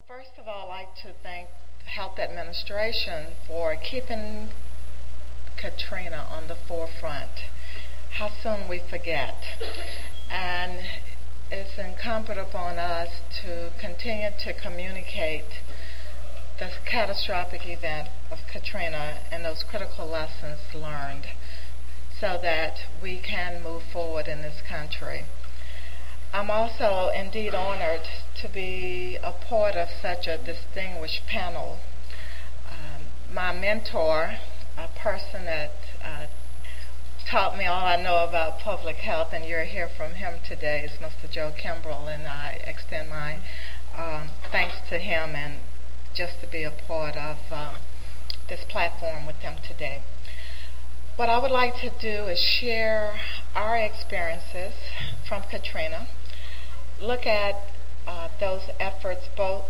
First of all, I'd like to thank the Health Administration for keeping Katrina on the forefront. How soon we forget. And it's incumbent upon us to continue to communicate the catastrophic event of Katrina and those critical lessons learned so that we can move forward in this country. I'm also indeed honored to be a part of such a distinguished panel. My mentor, a person that taught me all I know about public health, and you'll hear from him today, is Mr. Joe Kimbrell, and I extend my thanks to him and just to be a part of this platform with him today. What I would like to do is share our experiences from Katrina, look at those efforts both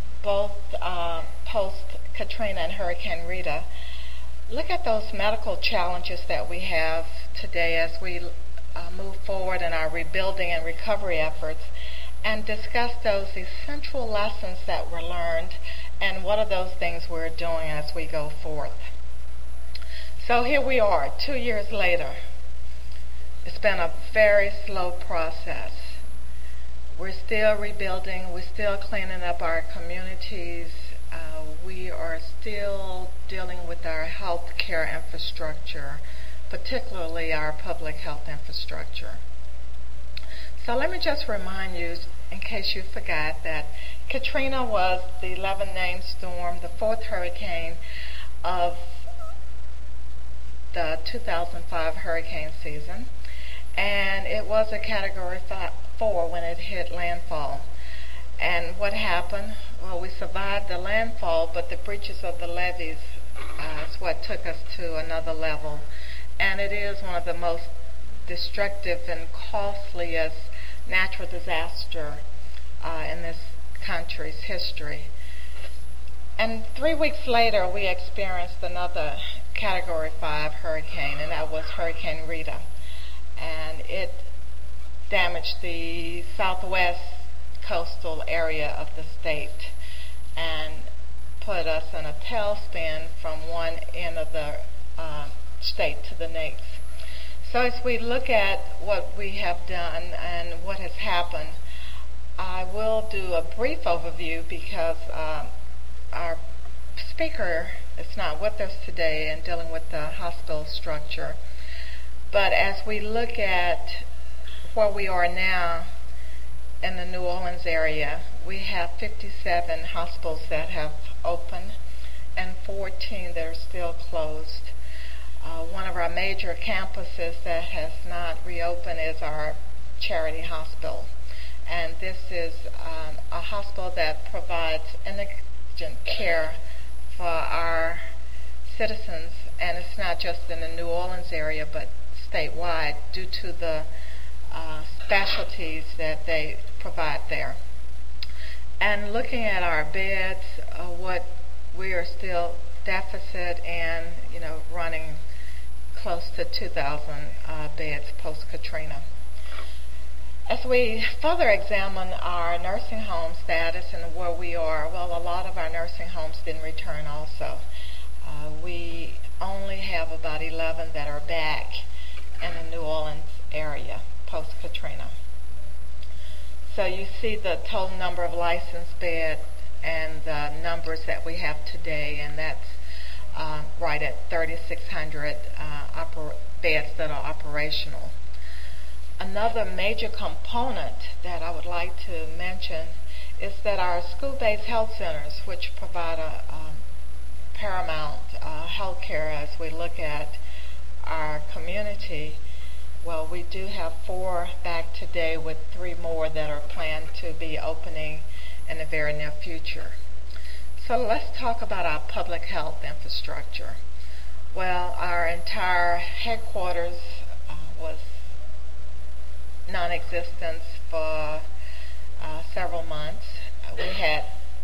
post-Katrina and Hurricane Rita, look at those medical challenges that we have today as we move forward in our rebuilding and recovery efforts, and discuss those essential lessons that were learned and what are those things we're doing as we go forth. So here we are, 2 years later. It's been a very slow process. We're still rebuilding. We're still cleaning up our communities. We are still dealing with our health care infrastructure, particularly our public health infrastructure. So let me just remind you, in case you forgot, that Katrina was the 11th named storm, the fourth hurricane of the 2005 hurricane season, and it was a Category 4 when it hit landfall. And what happened? Well, we survived the landfall, but the breaches of the levees is what took us to another level. And it is one of the most destructive and costliest natural disaster in this country's history. And 3 weeks later, we experienced another Category 5 hurricane, and that was Hurricane Rita. And it damaged the southwest coastal area of the state and put us in a tailspin from one end of the state to the next. So as we look at what we have done and what has happened, I will do a brief overview because our speaker is not with us today and dealing with the hospital structure. But as we look at where we are now in the New Orleans area, we have 57 hospitals that have opened and 14 that are still closed. One of our major campuses that has not reopened is our charity hospital. And this is a hospital that provides indigent care for our citizens, and it's not just in the New Orleans area but statewide due to the specialties that they provide there. And looking at our beds, what we are still deficit and running close to 2,000 beds post-Katrina. As we further examine our nursing home status and where we are, well, a lot of our nursing homes didn't return also. We only have about 11 that are back in the New Orleans area post-Katrina. So you see the total number of licensed beds and the numbers that we have today, and that's right at 3,600 beds that are operational. Another major component that I would like to mention is that our school-based health centers, which provide a paramount health care as we look at our community, well, we do have 4 back today with 3 more that are planned to be opening in the very near future. So let's talk about our public health infrastructure. Well, our entire headquarters was non-existent for several months. We had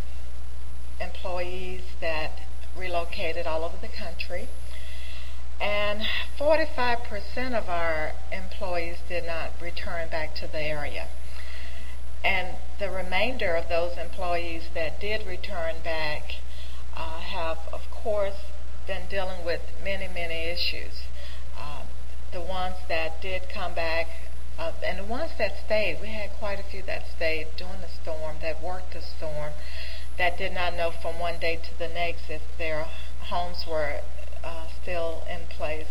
employees that relocated all over the country, and 45% of our employees did not return back to the area. And the remainder of those employees that did return back have, of course, been dealing with many, many issues. The ones that did come back, and the ones that stayed, we had quite a few that stayed during the storm, that worked the storm, that did not know from one day to the next if their homes were still in place,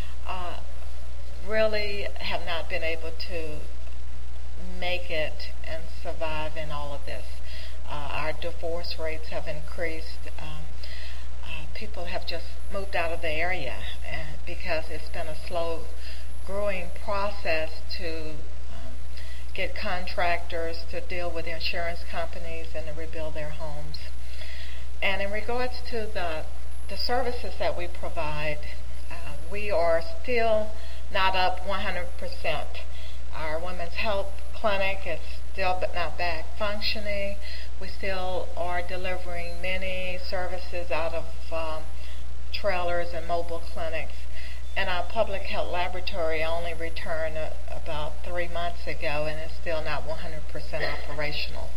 really have not been able to make it and survive in all of this. Our divorce rates have increased. People have just moved out of the area because it's been a slow growing process to get contractors to deal with insurance companies and to rebuild their homes. And in regards to the services that we provide, we are still not up 100%. Our women's health clinic is still not back functioning. We still are delivering many services out of trailers and mobile clinics. And our public health laboratory only returned about 3 months ago and is still not 100% operational.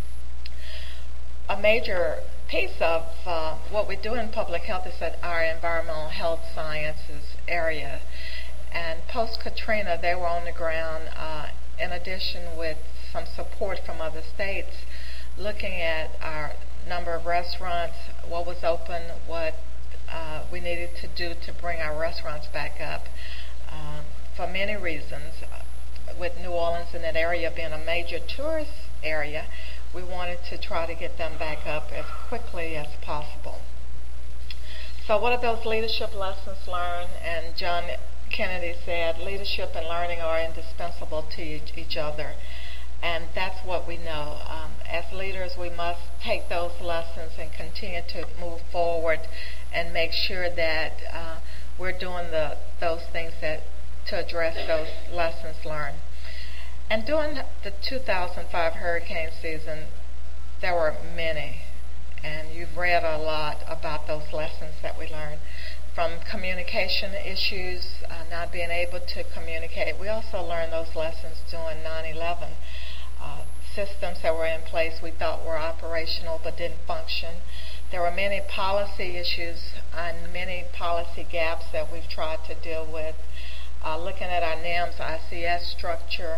A major piece of what we do in public health is that our environmental health sciences area. And post-Katrina, they were on the ground, in addition with some support from other states, looking at our number of restaurants, what was open, what we needed to do to bring our restaurants back up. For many reasons, with New Orleans and that area being a major tourist area, we wanted to try to get them back up as quickly as possible. So what are those leadership lessons learned? And John Kennedy said, leadership and learning are indispensable to each other. And that's what we know. As leaders, we must take those lessons and continue to move forward and make sure that we're doing those things to address those lessons learned. And during the 2005 hurricane season, there were many, and you've read a lot about those lessons that we learned. From communication issues, not being able to communicate. We also learned those lessons during 9/11. Systems that were in place we thought were operational but didn't function. There were many policy issues and many policy gaps that we've tried to deal with. Looking at our NIMS ICS structure,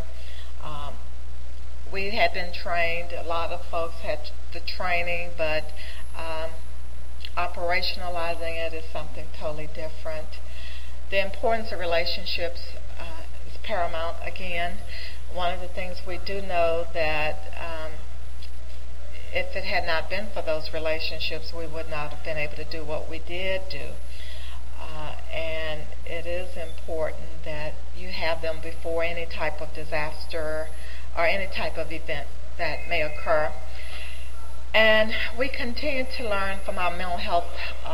we had been trained, a lot of folks had the training, but operationalizing it is something totally different. The importance of relationships is paramount again. One of the things we do know that if it had not been for those relationships, we would not have been able to do what we did do. And it is important that you have them before any type of disaster or any type of event that may occur. And we continue to learn from our mental health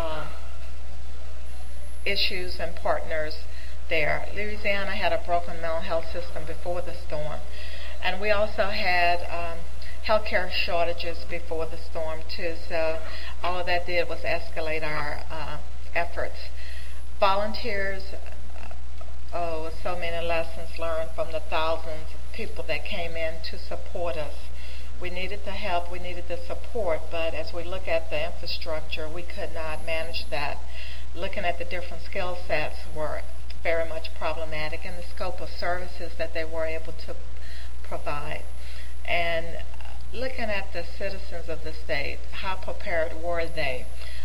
issues and partners there. Louisiana had a broken mental health system before the storm. And we also had healthcare shortages before the storm too. So all of that did was escalate our efforts. Volunteers, so many lessons learned from the thousands of people that came in to support us. We needed the help, we needed the support, but as we look at the infrastructure, we could not manage that. Looking at the different skill sets were very much problematic, and the scope of services that they were able to provide. And looking at the citizens of the state, how prepared were they?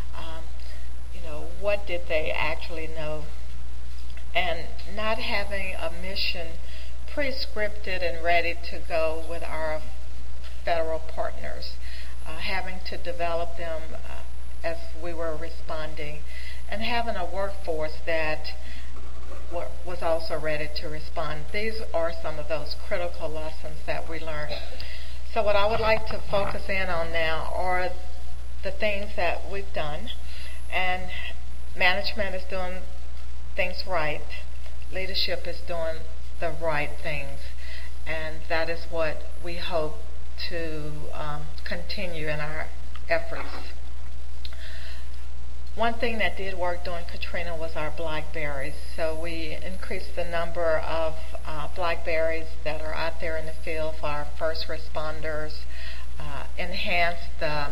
What did they actually know? And not having a mission pre-scripted and ready to go with our federal partners, having to develop them as we were responding, and having a workforce that was also ready to respond. These are some of those critical lessons that we learned. So what I would like to focus in on now are the things that we've done, and management is doing things right, leadership is doing the right things, and that is what we hope to continue in our efforts. One thing that did work during Katrina was our blackberries. So we increased the number of blackberries that are out there in the field for our first responders, enhanced the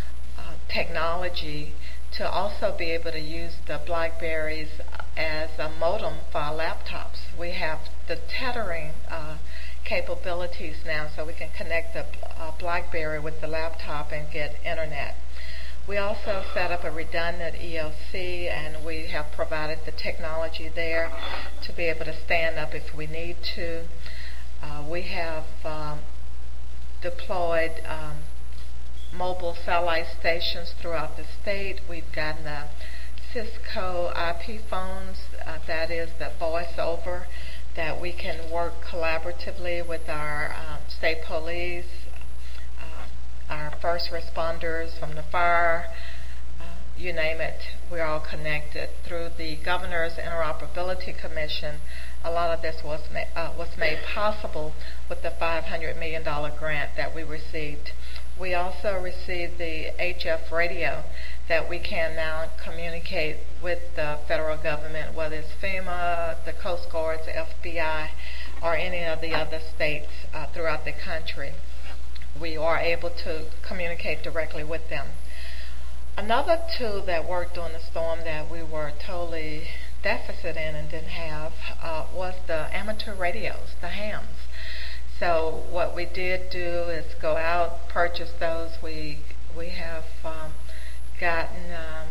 technology to also be able to use the blackberries as a modem for our laptops. We have the tethering capabilities now, so we can connect the BlackBerry with the laptop and get internet. We also set up a redundant EOC, and we have provided the technology there to be able to stand up if we need to. We have deployed mobile satellite stations throughout the state. We've gotten the Cisco IP phones, that is the voice over, that we can work collaboratively with our state police, our first responders from the fire, you name it. We're all connected. Through the Governor's Interoperability Commission, a lot of this was made possible with the $500 million grant that we received. We also received the HF radio that we can now communicate with the federal government, whether it's FEMA, the Coast Guards, FBI, or any of the other states throughout the country. We are able to communicate directly with them. Another tool that worked during the storm that we were totally deficit in and didn't have was the amateur radios, the hams. So what we did do is go out, purchase those. We have gotten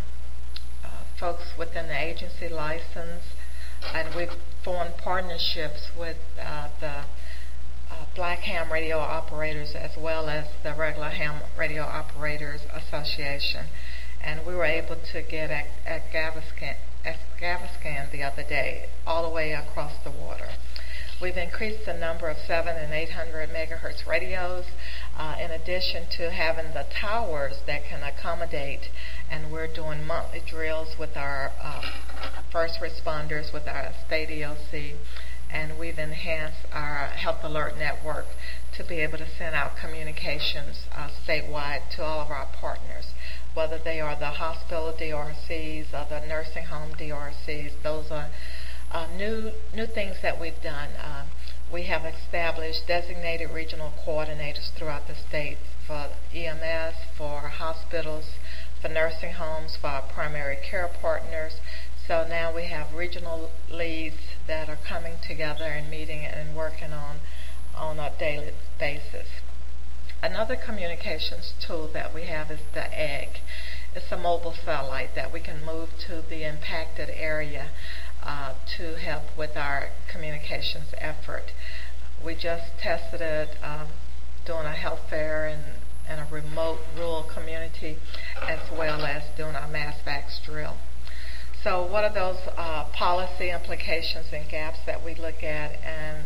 folks within the agency license, and we've formed partnerships with the Black Ham Radio Operators as well as the regular Ham Radio Operators Association. And we were able to get at Gavascan the other day, all the way across the water. We've increased the number of 700 and 800 megahertz radios, in addition to having the towers that can accommodate, and we're doing monthly drills with our first responders, with our state EOC, and we've enhanced our health alert network to be able to send out communications statewide to all of our partners, whether they are the hospital DRCs or the nursing home DRCs. Those are new things that we've done. We have established designated regional coordinators throughout the state for EMS, for hospitals, for nursing homes, for our primary care partners. So now we have regional leads that are coming together and meeting and working on a daily basis. Another communications tool that we have is the EGG. It's a mobile satellite that we can move to the impacted area to help with our communications effort. We just tested it doing a health fair in a remote rural community, as well as doing our mass vax drill. So what are those policy implications and gaps that we look at? And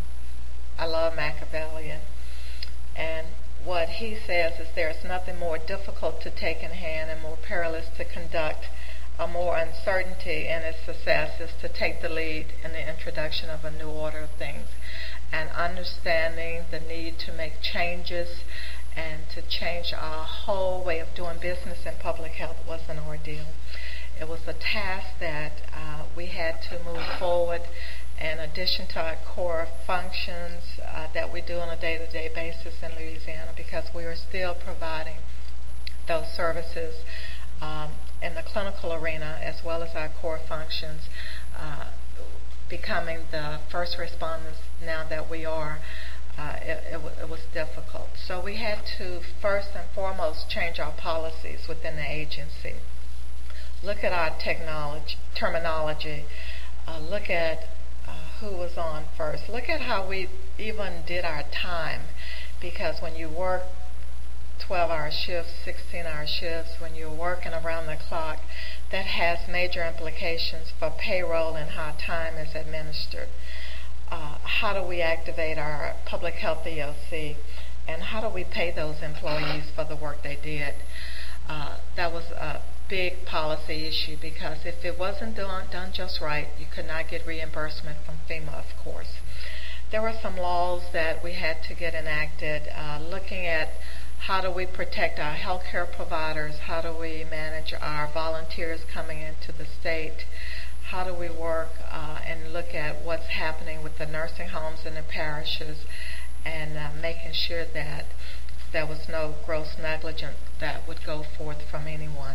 I love Machiavellian. And what he says is there's nothing more difficult to take in hand and more perilous to conduct, or more uncertainty in its success, is to take the lead in the introduction of a new order of things. And understanding the need to make changes and to change our whole way of doing business in public health was an ordeal. It was a task that we had to move forward in addition to our core functions that we do on a day-to-day basis in Louisiana, because we are still providing those services in the clinical arena as well as our core functions, becoming the first responders now that we are. It was difficult. So we had to first and foremost change our policies within the agency. Look at our terminology. Look at who was on first. Look at how we even did our time, because when you work 12-hour shifts, 16-hour shifts, when you're working around the clock, that has major implications for payroll and how time is administered. How do we activate our public health EOC, and how do we pay those employees for the work they did? That was a big policy issue, because if it wasn't done just right, you could not get reimbursement from FEMA, of course. There were some laws that we had to get enacted, looking at How do we protect our healthcare providers? How do we manage our volunteers coming into the state? How do we work and look at what's happening with the nursing homes in the parishes, and making sure that there was no gross negligence that would go forth from anyone.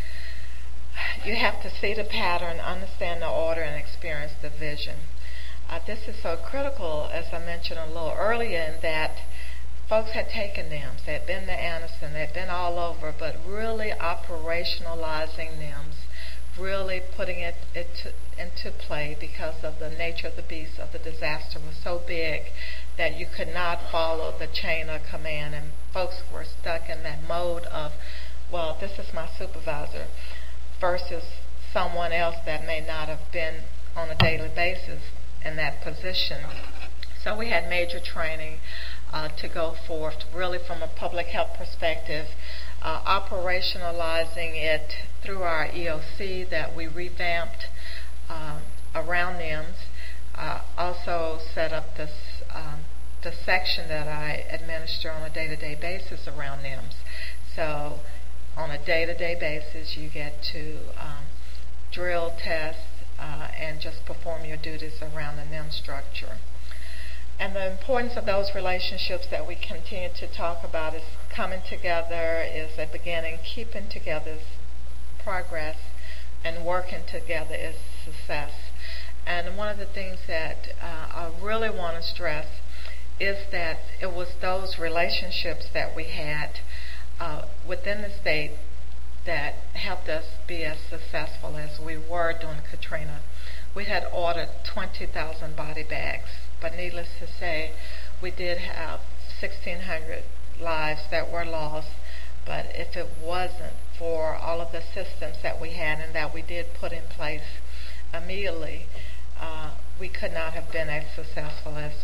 You have to see the pattern, understand the order, and experience the vision. This is so critical, as I mentioned a little earlier, in that folks had taken NIMS. They had been to Anderson. They had been all over, but really operationalizing NIMS, really putting it into play, because of the nature of the beast of the disaster was so big that you could not follow the chain of command, and folks were stuck in that mode of, well, this is my supervisor, versus someone else that may not have been on a daily basis in that position. So we had major training to go forth, really from a public health perspective, operationalizing it through our EOC that we revamped around NIMS. Also set up this the section that I administer on a day-to-day basis around NIMS. So on a day-to-day basis, you get to drill, test, and just perform your duties around the NIMS structure. And the importance of those relationships that we continue to talk about is coming together is a beginning, keeping together is progress, and working together is success. And one of the things that I really want to stress is that it was those relationships that we had within the state that helped us be as successful as we were during Katrina. We had ordered 20,000 body bags, but needless to say, we did have 1,600 lives that were lost. But if it wasn't for all of the systems that we had and that we did put in place immediately, we could not have been as successful as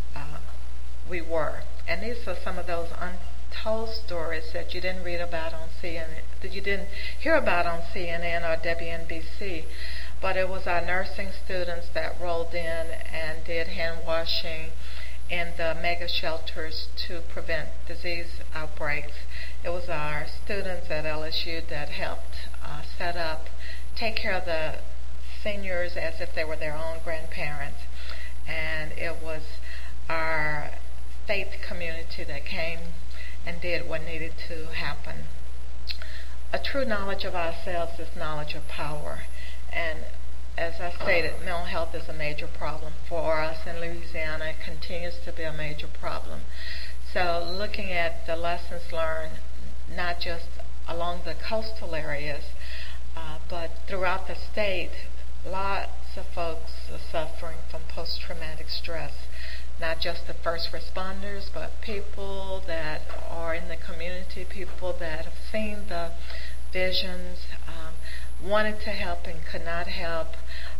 we were. And these are some of those untold stories that you didn't read about on CNN, that you didn't hear about on CNN or WNBC. But it was our nursing students that rolled in and did hand washing in the mega shelters to prevent disease outbreaks. It was our students at LSU that helped set up, take care of the seniors as if they were their own grandparents. And it was our faith community that came and did what needed to happen. A true knowledge of ourselves is knowledge of power. And as I stated, mental health is a major problem for us in Louisiana. It continues to be a major problem. So looking at the lessons learned, not just along the coastal areas, but throughout the state, lots of folks are suffering from post-traumatic stress. Not just the first responders, but people that are in the community, people that have seen the visions, wanted to help and could not help,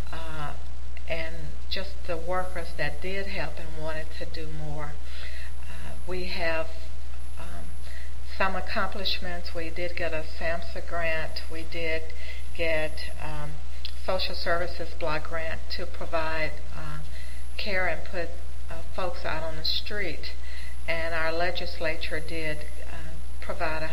and just the workers that did help and wanted to do more. We have some accomplishments. We did get a SAMHSA grant. We did get social services block grant to provide care and put folks out on the street. And our legislature did provide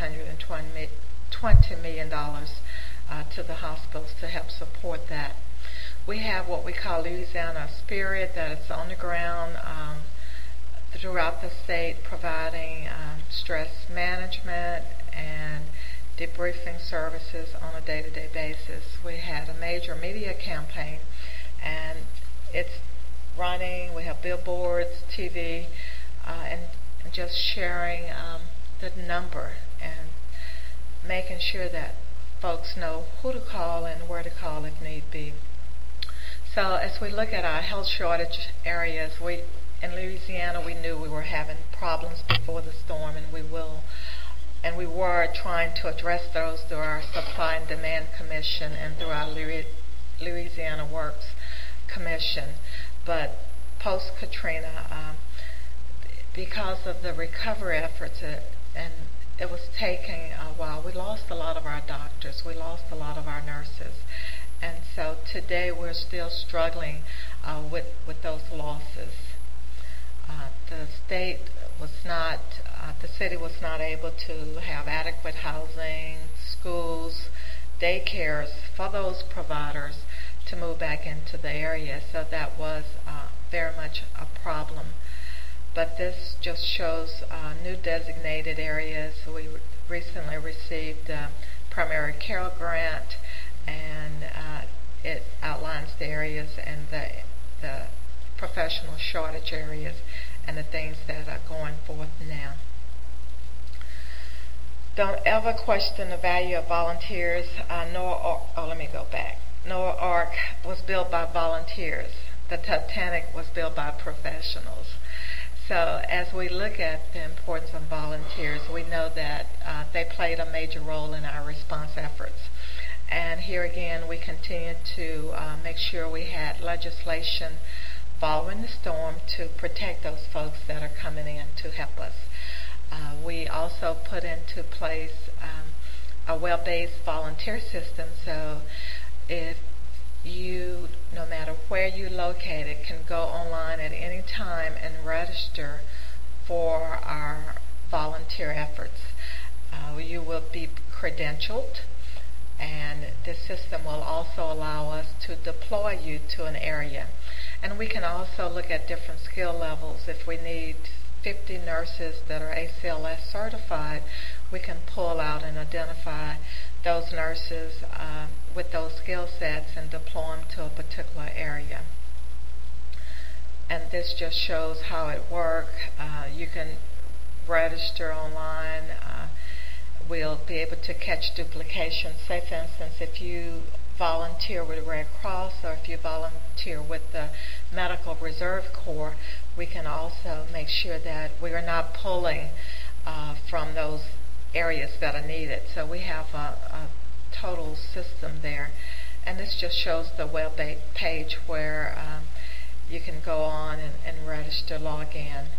$120 million to the hospitals to help support that. We have what we call Louisiana Spirit, that is on the ground throughout the state, providing stress management and debriefing services on a day-to-day basis. We had a major media campaign, and it's running. We have billboards, TV, and just sharing the number and making sure that folks know who to call and where to call if need be. So as we look at our health shortage areas, in Louisiana, we knew we were having problems before the storm, and we were trying to address those through our Supply and Demand Commission and through our Louisiana Works Commission. But post-Katrina, because of the recovery efforts, and it was taking a while, we lost a lot of our doctors, we lost a lot of our nurses. And so today we're still struggling with those losses. The state the city was not able to have adequate housing, schools, daycares for those providers to move back into the area. So that was very much a problem. But this just shows new designated areas. We recently received a primary care grant, and it outlines the areas and the professional shortage areas and the things that are going forth now. Don't ever question the value of volunteers. Let me go back. Noah Ark was built by volunteers. The Titanic was built by professionals. So as we look at the importance of volunteers, we know that they played a major role in our response efforts. And here again, we continue to make sure we had legislation following the storm to protect those folks that are coming in to help us. We also put into place a web-based volunteer system, so if you, no matter where you're located, can go online at any time and register for our volunteer efforts. You will be credentialed, and the system will also allow us to deploy you to an area. And we can also look at different skill levels. If we need 50 nurses that are ACLS certified, we can pull out and identify those nurses with those skill sets and deploy them to a particular area. And this just shows how it works. You can register online. We'll be able to catch duplication. Say, for instance, if you volunteer with Red Cross or if you volunteer with the Medical Reserve Corps, we can also make sure that we are not pulling from those areas that are needed. So we have a total system there. And this just shows the web page where you can go on and register, log in.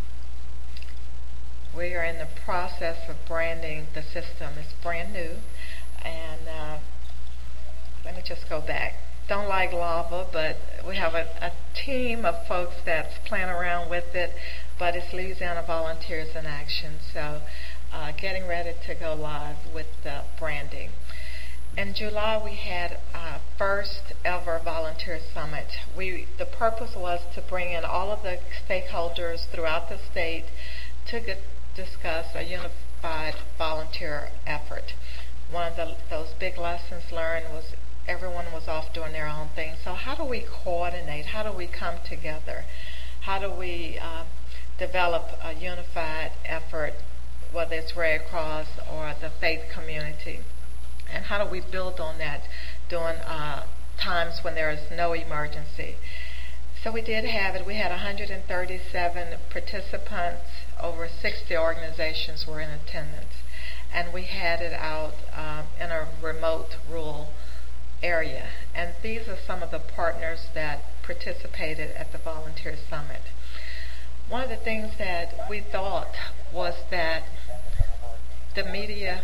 We are in the process of branding the system. It's brand new. And let me just go back. Don't like lava, but we have a team of folks that's playing around with it, but it's Louisiana Volunteers in Action. So getting ready to go live with the branding. In July, we had our first ever volunteer summit. The purpose was to bring in all of the stakeholders throughout the state to discuss a unified volunteer effort. One of those big lessons learned was everyone was off doing their own thing. So how do we coordinate? How do we come together? How do we develop a unified effort, whether it's Red Cross or the faith community? And how do we build on that during times when there is no emergency? So we did have it. We had 137 participants. Over 60 organizations were in attendance. And we had it out in a remote rural area. And these are some of the partners that participated at the Volunteer Summit. One of the things that we thought was that the media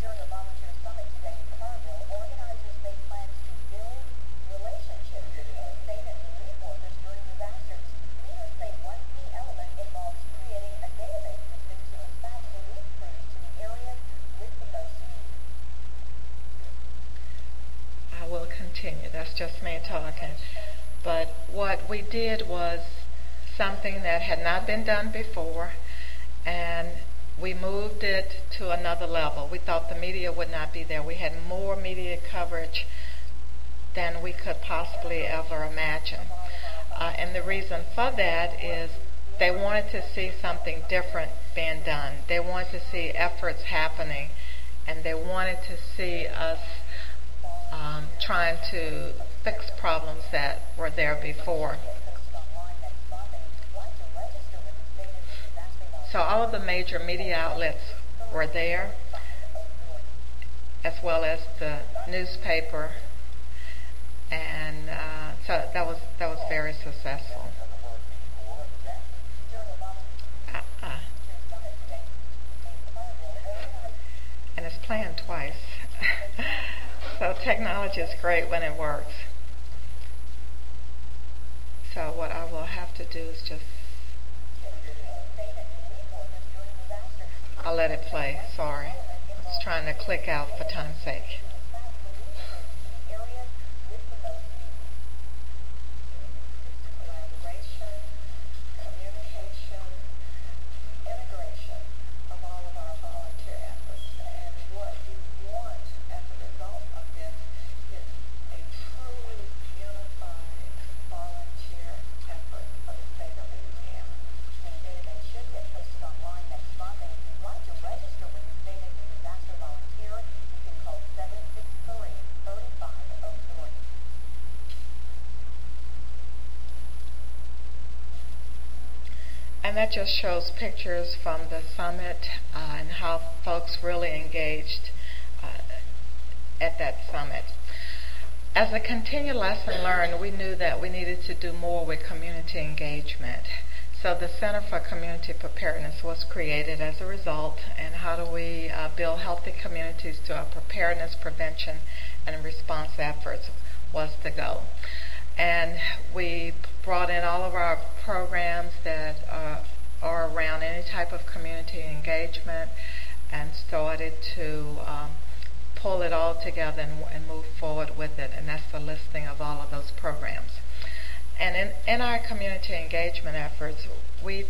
That's just me talking. But what we did was something that had not been done before, and we moved it to another level. We thought the media would not be there. We had more media coverage than we could possibly ever imagine. And the reason for that is they wanted to see something different being done. They wanted to see efforts happening, and they wanted to see us trying to fix problems that were there before. So all of the major media outlets were there, as well as the newspaper, and so that was very successful. And it's playing twice. So technology is great when it works. So what I will have to do is just I'll let it play. Sorry. I was trying to click out for time's sake. And that just shows pictures from the summit and how folks really engaged at that summit. As a continued lesson learned, we knew that we needed to do more with community engagement. So the Center for Community Preparedness was created as a result, and how do we build healthy communities to our preparedness, prevention, and response efforts was the goal. And we brought in all of our programs that are around any type of community engagement and started to pull it all together and move forward with it. And that's the listing of all of those programs. And in our community engagement efforts, we've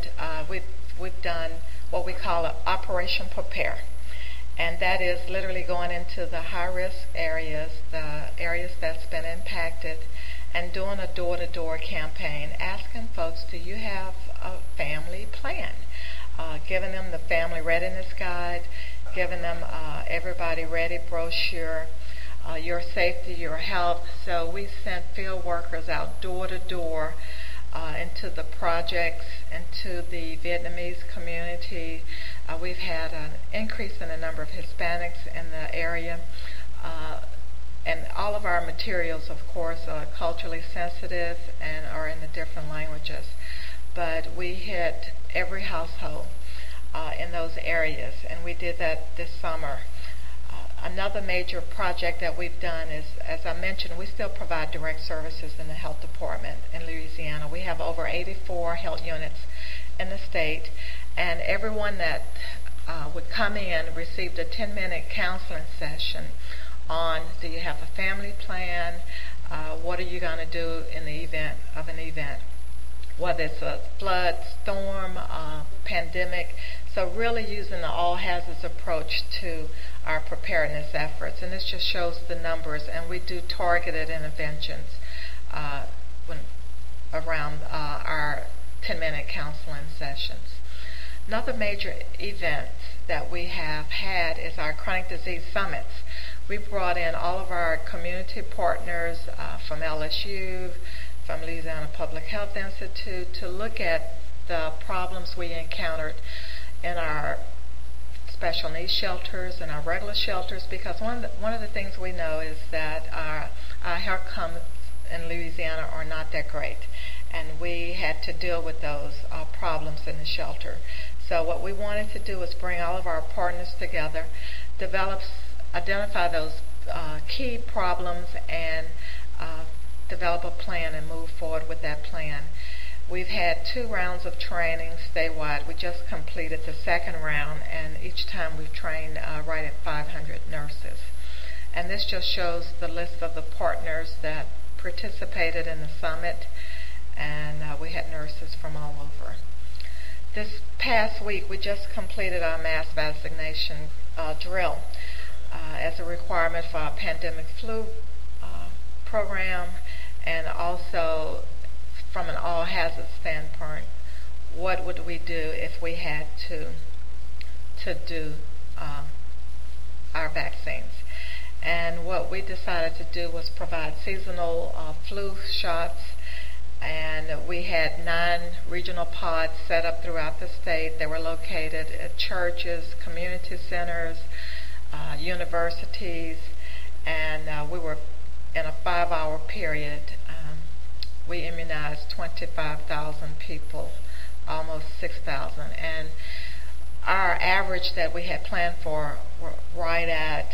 done what we call Operation Prepare. And that is literally going into the high-risk areas, the areas that's been impacted, and doing a door-to-door campaign, asking folks, do you have a family plan? Giving them the family readiness guide, giving them everybody ready brochure, your safety, your health. So we sent field workers out door-to-door into the projects, into the Vietnamese community. We've had an increase in the number of Hispanics in the area. And all of our materials, of course, are culturally sensitive and are in the different languages. But we hit every household in those areas, and we did that this summer. Another major project that we've done is, as I mentioned, we still provide direct services in the health department in Louisiana. We have over 84 health units in the state, and everyone that would come in received a 10-minute counseling session on, do you have a family plan? What are you going to do in the event of an event? Whether it's a flood, storm, pandemic. So really using the all hazards approach to our preparedness efforts. And this just shows the numbers. And we do targeted interventions around our 10-minute counseling sessions. Another major event that we have had is our chronic disease summits. We brought in all of our community partners from LSU, from Louisiana Public Health Institute, to look at the problems we encountered in our special needs shelters and our regular shelters, because one of the things we know is that our health outcomes in Louisiana are not that great, and we had to deal with those problems in the shelter. So what we wanted to do was bring all of our partners together, identify those key problems, and develop a plan and move forward with that plan. We've had 2 rounds of training statewide. We just completed the second round, and each time we've trained right at 500 nurses. And this just shows the list of the partners that participated in the summit, and we had nurses from all over. This past week, we just completed our mass vaccination drill as a requirement for our pandemic flu program, and also from an all hazard standpoint, what would we do if we had to do our vaccines. And what we decided to do was provide seasonal flu shots, and we had 9 regional pods set up throughout the state. They were located at churches, community centers, universities, and we were in a 5-hour period. We immunized 25,000 people, almost 6,000, and our average that we had planned for were right at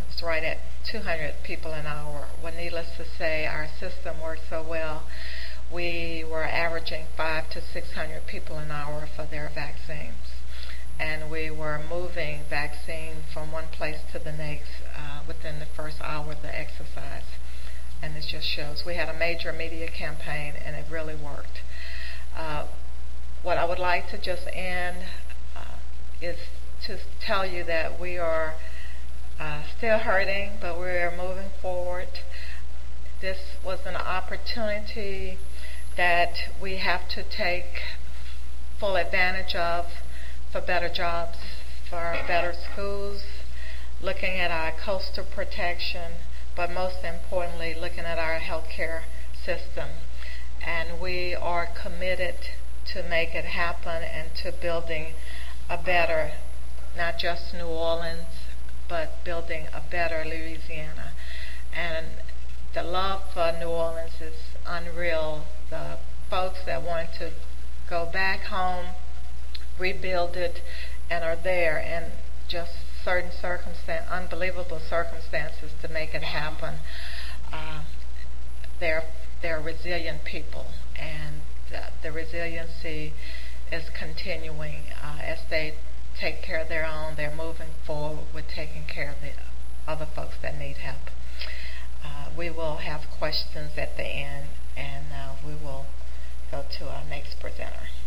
200 people an hour. Well, needless to say, our system worked so well, we were averaging 500 to 600 people an hour for their vaccines. and we were moving vaccine from one place to the next within the first hour of the exercise. And it just shows. We had a major media campaign, and it really worked. What I would like to just end is to tell you that we are still hurting, but we're moving forward. This was an opportunity that we have to take full advantage of for better jobs, for better schools, looking at our coastal protection, but most importantly, looking at our healthcare system. And we are committed to make it happen and to building a better, not just New Orleans, but building a better Louisiana. And the love for New Orleans is unreal. The folks that want to go back home, rebuild it, and are there in just certain unbelievable circumstances to make it happen. They're resilient people, and the resiliency is continuing as they take care of their own. They're moving forward with taking care of the other folks that need help. We will have questions at the end, and we will go to our next presenter.